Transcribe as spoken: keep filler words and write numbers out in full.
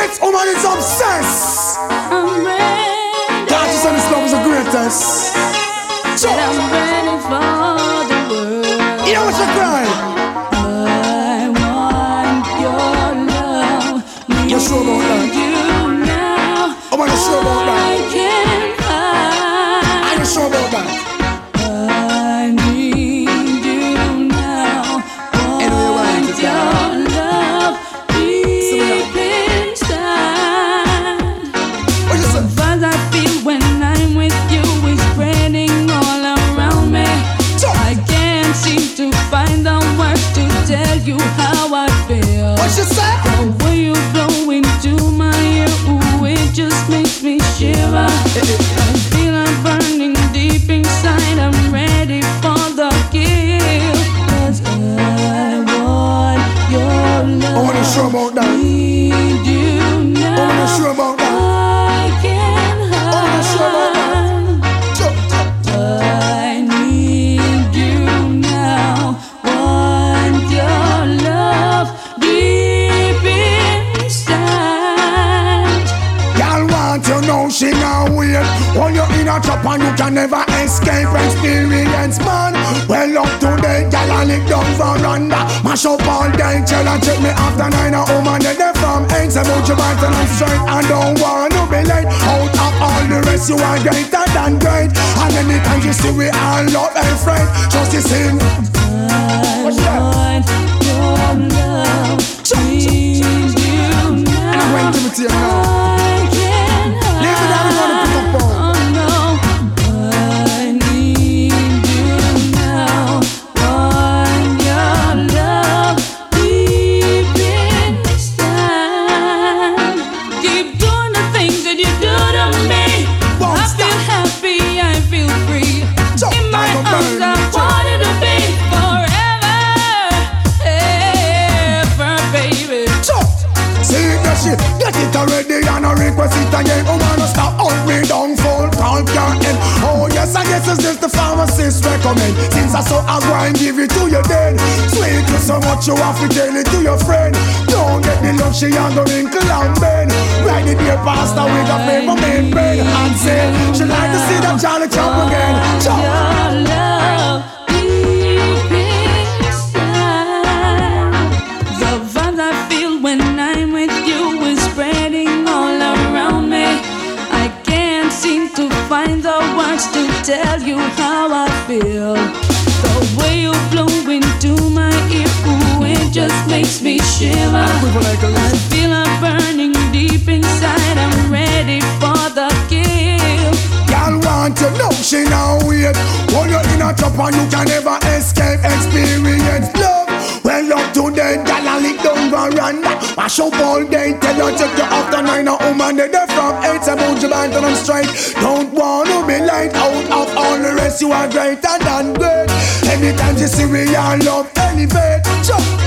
This woman is obsessed. I'm ready. God, you said this love is the greatest. So, I'm ready for the world. you know what you cry? I want your love. You sure about that? You now. Oh, man, you sure about that? I can't hide. Are you sure about that? I need you now. Anyway, right, it's Your down. love deep inside. What you say? What I feel when I'm with you is spreading all around me. So, I can't seem to find the words to tell you how I feel. what you say? The way you blow into my ear, ooh, it just makes me shiver. I feel I'm burning deep inside. I'm ready for the kill. 'Cause I want your love. Oh, man, you sure about that? Need you Oh, man, you now. sure about that? I can't Oh, man, you sure about that? hide. So, I need you now. Want your love deep inside. y'all want to know she now wait. When you're in a trap and you can never escape experience, man. Well, up to date, y'all a lick down veranda. Mash up all day, tell her check me after nine. A woman that they from eight, about your right and I'm straight. I don't want to be late. Out of all the rest, you are greater than great. And anytime you see we all love and friend, just you sing. I What's that? want your love. Need you now. And I went to me to you now. I can't hide. Leave it down, we're gonna pick up phone. Oh no, I need you now. Want your love deep inside. Keep doing the things that you do to me. Won't I feel stop. happy, I feel free. So, In my I go arms, burn. I wanted to be forever, ever, baby. So, see the shit, get it already and I request it again. Oh man, stop out me down, full count can't end. Oh yes, I guess it's just the pharmacist recommend. Since I saw I go and give it to you then. Sweet you so much you have to tell it to your friend. Don't get the love she and go wrinkle and bend. Ride the dear pastor with a paper made bread. And say, she like to see that Charlie Trump again. So, Your love deep inside. The vibe I feel when I'm with you is spreading all around me. I can't seem to find the words to tell you how I feel. The way you blow into my ear, ooh, it just makes me shiver. I feel I'm burning deep inside. I'm ready for the kill. y'all want to know she now wait. When you're in a trap and you can never escape experience love. Well up to date, y'all a lick down veranda. Mash up all day, tell her check you after nine. A woman that they from eight, about your band and I'm straight. Don't wanna be light out of all the rest, you are greater than great. Anytime you see we all love elevate. Jump.